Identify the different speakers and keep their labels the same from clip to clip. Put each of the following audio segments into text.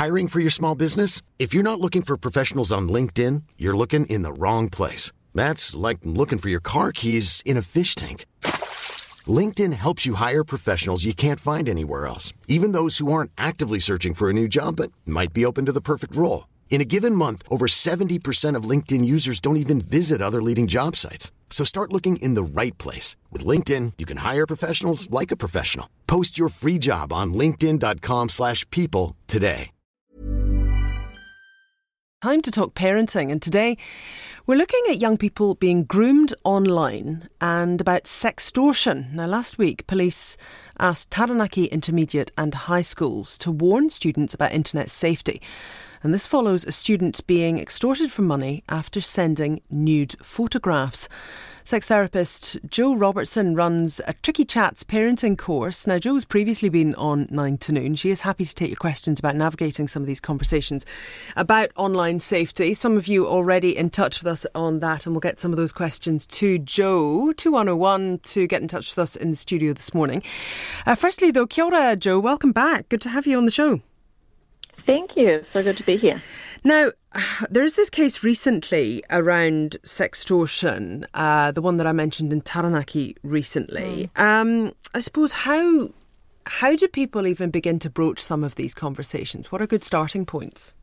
Speaker 1: Hiring for your small business? If you're not looking for professionals on LinkedIn, you're looking in the wrong place. That's like looking for your car keys in a fish tank. LinkedIn helps you hire professionals you can't find anywhere else, even those who aren't actively searching for a new job but might be open to the perfect role. In a given month, over 70% of LinkedIn users don't even visit other leading job sites. So start looking in the right place. With LinkedIn, you can hire professionals like a professional. Post your free job on linkedin.com/people today.
Speaker 2: Time to talk parenting, and today we're looking at young people being groomed online and about sextortion. Now, last week, police asked Taranaki Intermediate and high schools to warn students about internet safety. And this follows a student being extorted for money after sending nude photographs. Sex therapist Jo Robertson runs a Tricky Chats parenting course. Now, Jo's previously been on 9 to Noon. She is happy to take your questions about navigating some of these conversations about online safety. Some of you already in touch with us on that, and we'll get some of those questions to Jo, 2101, to get in touch with us in the studio this morning. Firstly, though, kia ora, Jo. Welcome back. Good to have you on the show.
Speaker 3: Thank you. So good to be here.
Speaker 2: Now, there is this case recently around sextortion, the one that I mentioned in Taranaki recently. I suppose, how do people even begin to broach some of these conversations? What are good starting points?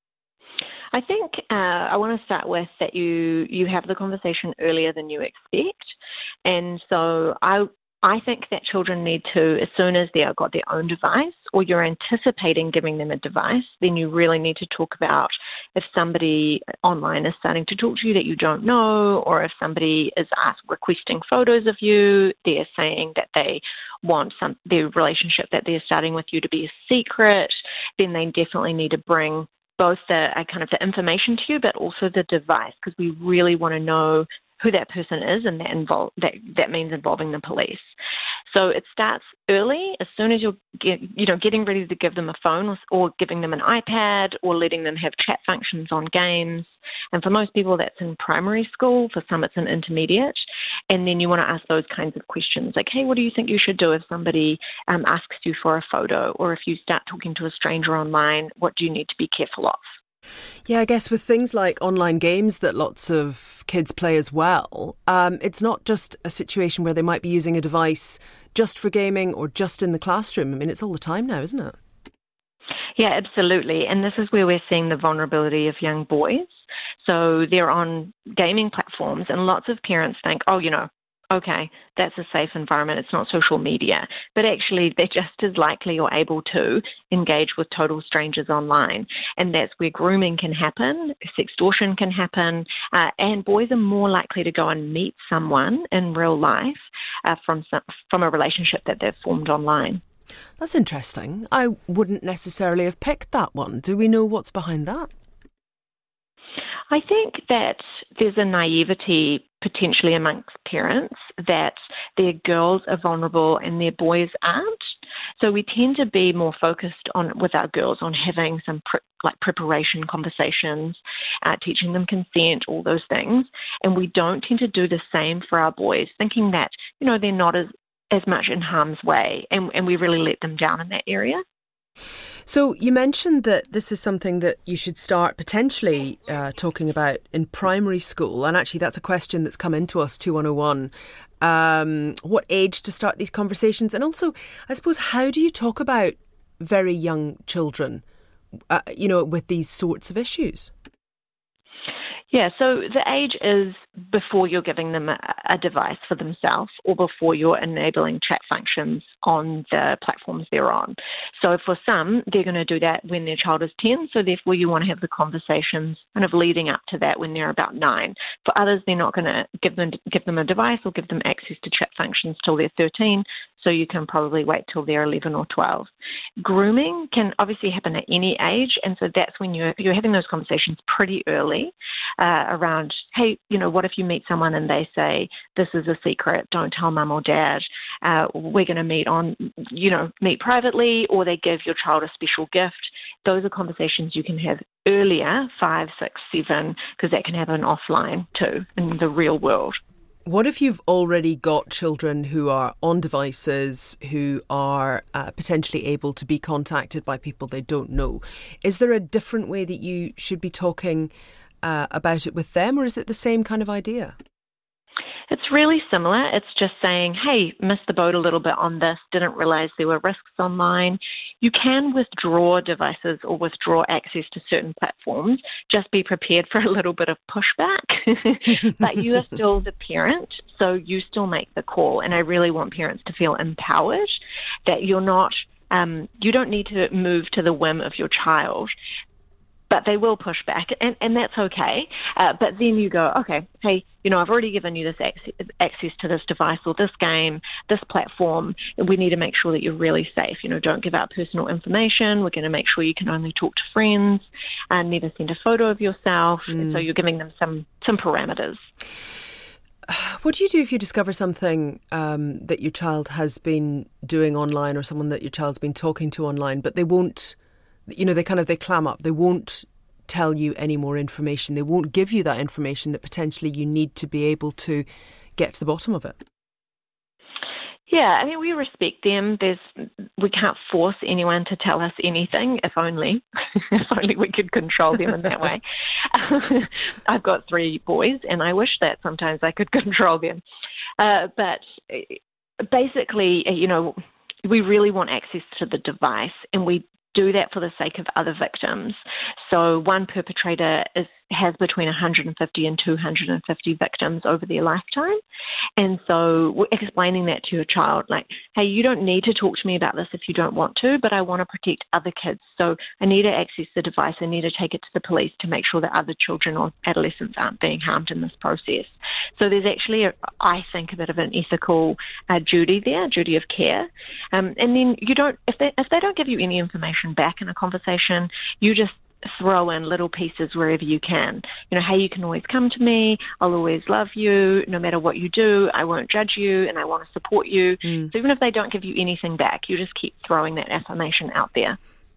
Speaker 3: I think I want to start with that you have the conversation earlier than you expect. And so I think that children need to, as soon as they've got their own device or you're anticipating giving them a device, then you really need to talk about if somebody online is starting to talk to you that you don't know, or if somebody is requesting photos of you, they're saying that they want their relationship that they're starting with you to be a secret, then they definitely need to bring both the information to you, but also the device, because we really want to know who that person is, and that means involving the police. So it starts early, as soon as you're getting ready to give them a phone or giving them an iPad or letting them have chat functions on games. And for most people, that's in primary school. For some, it's in intermediate. And then you want to ask those kinds of questions, like, hey, what do you think you should do if somebody asks you for a photo, or if you start talking to a stranger online, what do you need to be careful of?
Speaker 2: Yeah, I guess with things like online games that lots of kids play as well, it's not just a situation where they might be using a device just for gaming or just in the classroom. I mean, it's all the time now, isn't it?
Speaker 3: Yeah, absolutely. And this is where we're seeing the vulnerability of young boys. So they're on gaming platforms, and lots of parents think, okay, that's a safe environment, it's not social media. But actually, they're just as likely or able to engage with total strangers online. And that's where grooming can happen, sextortion can happen, and boys are more likely to go and meet someone in real life from a relationship that they've formed online.
Speaker 2: That's interesting. I wouldn't necessarily have picked that one. Do we know what's behind that?
Speaker 3: I think that there's a naivety potentially amongst parents that their girls are vulnerable and their boys aren't. So we tend to be more focused with our girls on having some preparation conversations, teaching them consent, all those things. And we don't tend to do the same for our boys, thinking that, they're not as much in harm's way, and we really let them down in that area.
Speaker 2: So you mentioned that this is something that you should start potentially talking about in primary school. And actually, that's a question that's come into us, 2101. What age to start these conversations? And also, I suppose, how do you talk about very young children, with these sorts of issues?
Speaker 3: Yeah, so the age is before you're giving them a device for themselves or before you're enabling chat functions on the platforms they're on. So for some, they're going to do that when their child is 10, so therefore you want to have the conversations kind of leading up to that when they're about 9. For others, they're not going to give them a device or give them access to chat functions till they're 13, so you can probably wait till they're 11 or 12. Grooming can obviously happen at any age, and so that's when you're having those conversations pretty early around, hey, what if you meet someone and they say, this is a secret, don't tell mum or dad, we're going to meet privately, or they give your child a special gift. Those are conversations you can have earlier, 5, 6, 7, because that can happen offline too, in the real world.
Speaker 2: What if you've already got children who are on devices, who are potentially able to be contacted by people they don't know? Is there a different way that you should be talking about it with them, or is it the same kind of idea?
Speaker 3: It's really similar. It's just saying, hey, missed the boat a little bit on this, didn't realise there were risks online. You can withdraw devices or withdraw access to certain platforms. Just be prepared for a little bit of pushback. But you are still the parent, so you still make the call. And I really want parents to feel empowered, that you're not, you don't need to move to the whim of your child. But they will push back, and that's okay. But then you go, okay, hey, I've already given you this access to this device or this game, this platform. We need to make sure that you're really safe. Don't give out personal information. We're going to make sure you can only talk to friends and never send a photo of yourself. So you're giving them some parameters.
Speaker 2: What do you do if you discover something that your child has been doing online, or someone that your child's been talking to online, but they won't? They clam up. They won't tell you any more information. They won't give you that information that potentially you need to be able to get to the bottom of it.
Speaker 3: Yeah, we respect them. We can't force anyone to tell us anything, if only we could control them in that way. I've got 3 boys, and I wish that sometimes I could control them. But basically, we really want access to the device, and we do that for the sake of other victims. So one perpetrator has between 150 and 250 victims over their lifetime. And so we're explaining that to your child, like, hey, you don't need to talk to me about this if you don't want to, but I want to protect other kids. So I need to access the device. I need to take it to the police to make sure that other children or adolescents aren't being harmed in this process. So there's actually, I think, a bit of an ethical duty there, duty of care. And then you don't, if they don't give you any information back in a conversation, you just throw in little pieces wherever you can. Hey, you can always come to me. I'll always love you. No matter what you do, I won't judge you, and I want to support you. So even if they don't give you anything back, you just keep throwing that affirmation out there.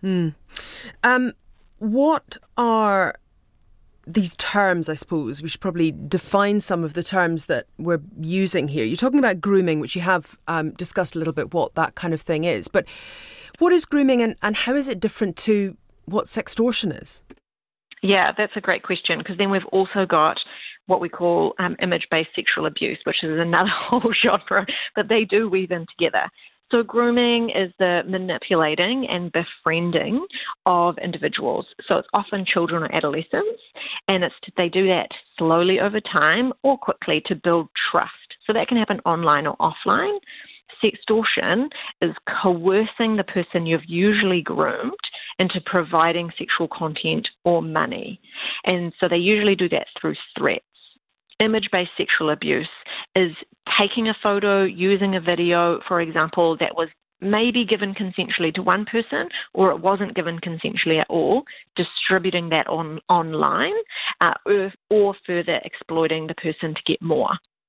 Speaker 2: What are these terms, I suppose? We should probably define some of the terms that we're using here. You're talking about grooming, which you have discussed a little bit what that kind of thing is. But what is grooming, and how is it different to what sextortion is?
Speaker 3: Yeah, that's a great question, because then we've also got what we call image-based sexual abuse, which is another whole genre, but they do weave in together. So grooming is the manipulating and befriending of individuals. So it's often children or adolescents, and they do that slowly over time or quickly to build trust. So that can happen online or offline. Sextortion is coercing the person you've usually groomed into providing sexual content or money. And so they usually do that through threats. Image-based sexual abuse is taking a photo, using a video, for example, that was maybe given consensually to one person, or it wasn't given consensually at all, distributing that online, or further exploiting the person to get more.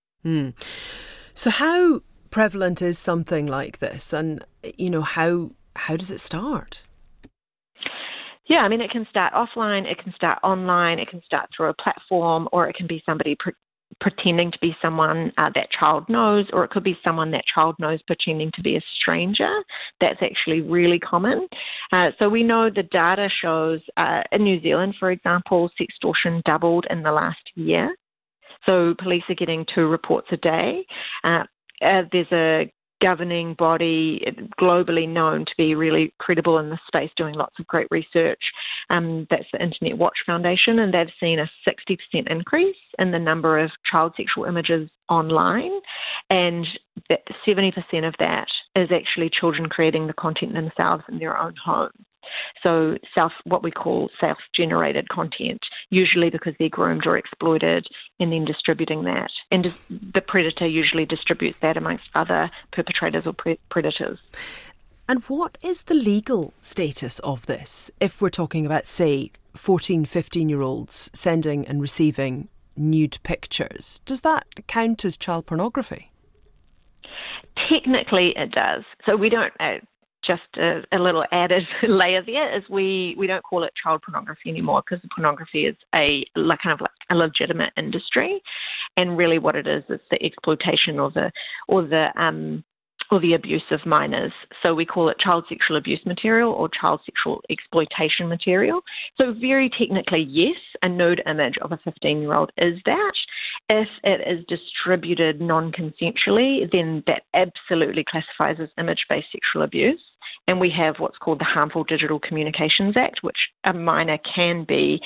Speaker 2: So how prevalent is something like this, and how does it start?
Speaker 3: Yeah, it can start offline, it can start online, it can start through a platform, or it can be somebody pretending to be someone that child knows, or it could be someone that child knows pretending to be a stranger. That's actually really common. So we know the data shows in New Zealand, for example, sextortion doubled in the last year. So police are getting 2 reports a day. There's a governing body globally known to be really credible in this space, doing lots of great research. That's the Internet Watch Foundation, and they've seen a 60% increase in the number of child sexual images online, and 70% of that is actually children creating the content themselves in their own homes. So what we call self-generated content, usually because they're groomed or exploited, and then distributing that. And the predator usually distributes that amongst other perpetrators or predators.
Speaker 2: And what is the legal status of this, if we're talking about, say, 14, 15-year-olds sending and receiving nude pictures? Does that count as child pornography?
Speaker 3: Technically, it does. So we don't... just a little added layer there is we don't call it child pornography anymore, because pornography is a legitimate industry, and really what it is the exploitation or the abuse of minors. So we call it child sexual abuse material or child sexual exploitation material. So very technically, yes, a nude image of a 15-year-old is that. If it is distributed non-consensually, then that absolutely classifies as image-based sexual abuse. And we have what's called the Harmful Digital Communications Act, which a minor can be,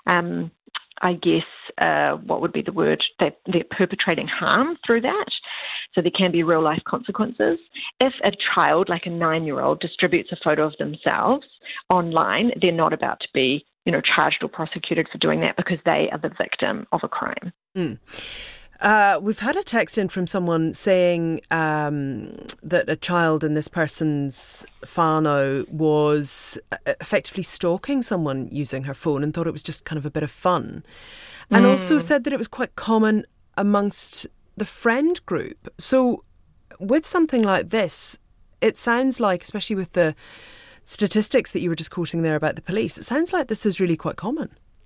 Speaker 3: what would be the word? They're perpetrating harm through that. So there can be real life consequences. If a child, like a 9-year-old, distributes a photo of themselves online, they're not about to be, charged or prosecuted for doing that, because they are the victim of a crime.
Speaker 2: Mm. We've had a text in from someone saying that a child in this person's whānau was effectively stalking someone using her phone and thought it was just kind of a bit of fun. And also said that it was quite common amongst the friend group. So with something like this, it sounds like, especially with the statistics that you were just quoting there about the police, it sounds like this is really quite common.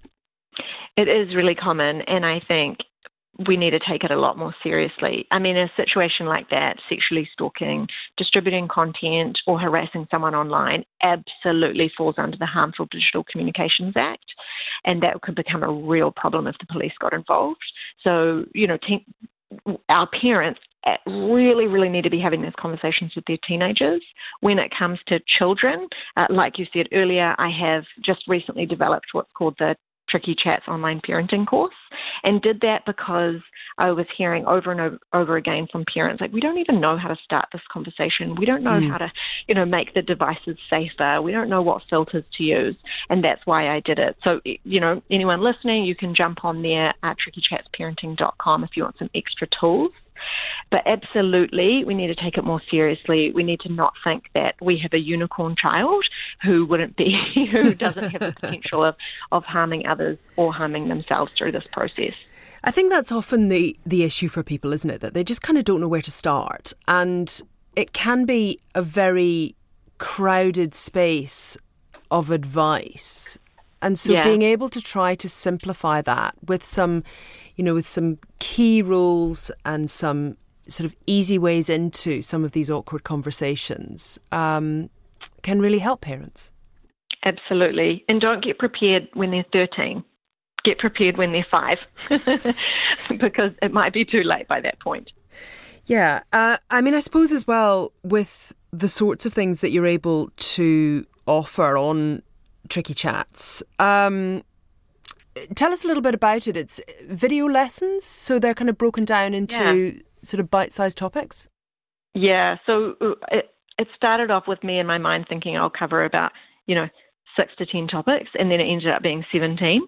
Speaker 3: It is really common, and I think we need to take it a lot more seriously. I mean, in a situation like that, sexually stalking, distributing content or harassing someone online absolutely falls under the Harmful Digital Communications Act, and that could become a real problem if the police got involved. So, our parents really, really need to be having these conversations with their teenagers. When it comes to children, like you said earlier, I have just recently developed what's called the Tricky Chats online parenting course, and did that because I was hearing over and over again from parents, like, we don't even know how to start this conversation. We don't know how to, make the devices safer. We don't know what filters to use, and that's why I did it. So, anyone listening, you can jump on there at trickychatsparenting.com if you want some extra tools. But absolutely, we need to take it more seriously. We need to not think that we have a unicorn child who doesn't have the potential of harming others or harming themselves through this process.
Speaker 2: I think that's often the issue for people, isn't it? That they just kind of don't know where to start. And it can be a very crowded space of advice. And so being able to try to simplify that with some key rules and some sort of easy ways into some of these awkward conversations can really help parents.
Speaker 3: Absolutely. And don't get prepared when they're 13. Get prepared when they're 5 because it might be too late by that point.
Speaker 2: Yeah. I suppose as well, with the sorts of things that you're able to offer on Tricky Chats, tell us a little bit about it. It's video lessons, so they're kind of broken down into sort of bite-sized topics?
Speaker 3: Yeah, so it started off with me in my mind thinking I'll cover about, 6 to 10 topics, and then it ended up being 17.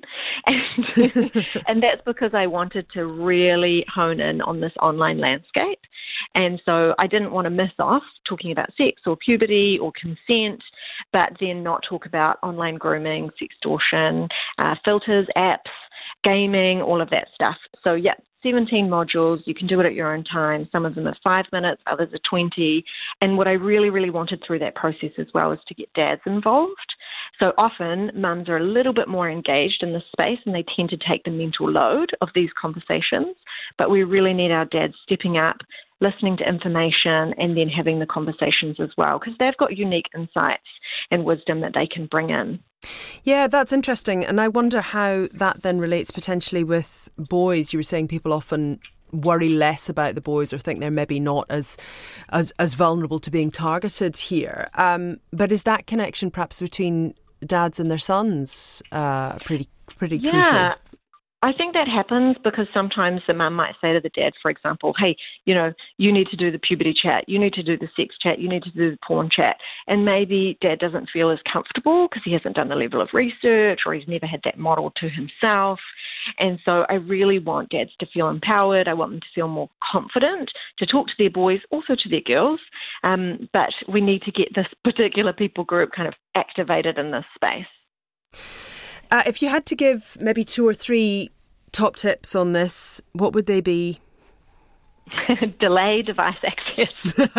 Speaker 3: And that's because I wanted to really hone in on this online landscape. And so I didn't want to miss off talking about sex or puberty or consent, but then not talk about online grooming, sextortion, filters, apps, gaming, all of that stuff. So 17 modules. You can do it at your own time. Some of them are 5 minutes, others are 20. And what I really, really wanted through that process as well is to get dads involved. So often mums are a little bit more engaged in this space and they tend to take the mental load of these conversations. But we really need our dads stepping up, listening to information, and then having the conversations as well, because they've got unique insights and wisdom that they can bring in.
Speaker 2: Yeah, that's interesting. And I wonder how that then relates potentially with boys. You were saying people often worry less about the boys or think they're maybe not as vulnerable to being targeted here. But is that connection perhaps between dads and their sons pretty crucial?
Speaker 3: I think that happens because sometimes the mum might say to the dad, for example, hey, you need to do the puberty chat, you need to do the sex chat, you need to do the porn chat. And maybe dad doesn't feel as comfortable because he hasn't done the level of research or he's never had that model to himself. And so I really want dads to feel empowered. I want them to feel more confident to talk to their boys, also to their girls. But we need to get this particular people group kind of activated in this space.
Speaker 2: If you had to give maybe 2 or 3 top tips on this, what would they be?
Speaker 3: delay device access.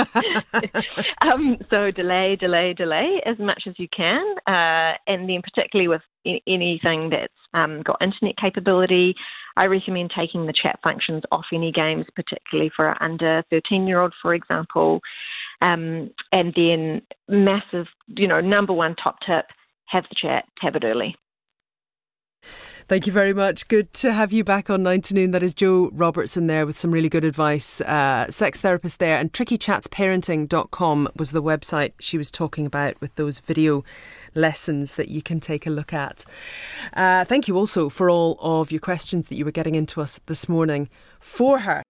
Speaker 3: So delay as much as you can, and then particularly with anything that's got internet capability, I recommend taking the chat functions off any games, particularly for an under 13-year-old, for example. And then massive, number one top tip, have the chat, have it early.
Speaker 2: Thank you very much. Good to have you back on 9 to Noon. That is Jo Robertson there with some really good advice. Sex therapist there. And trickychatsparenting.com was the website she was talking about with those video lessons that you can take a look at. Thank you also for all of your questions that you were getting into us this morning for her.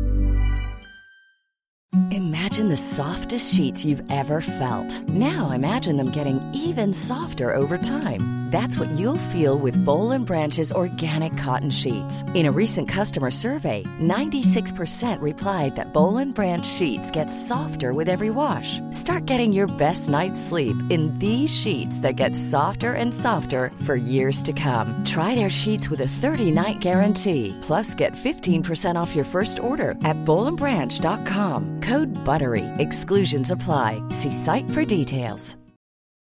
Speaker 4: Imagine the softest sheets you've ever felt. Now imagine them getting even softer over time. That's what you'll feel with Boll & Branch's organic cotton sheets. In a recent customer survey, 96% replied that Boll & Branch sheets get softer with every wash. Start getting your best night's sleep in these sheets that get softer and softer for years to come. Try their sheets with a 30-night guarantee. Plus, get 15% off your first order at bollandbranch.com. Code BUTTERY. Exclusions apply. See site for details.